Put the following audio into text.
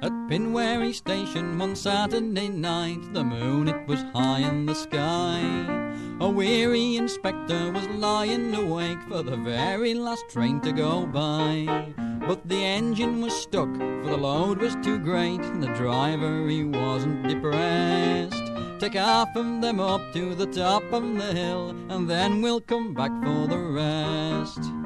At Pinwarry Station one Saturday night, the moon it was high in the sky. A weary inspector was lying awake for the very last train to go by. But the engine was stuck, for the load was too great, and the driver he wasn't depressed. Take half of them up to the top of the hill, and then we'll come back for the rest.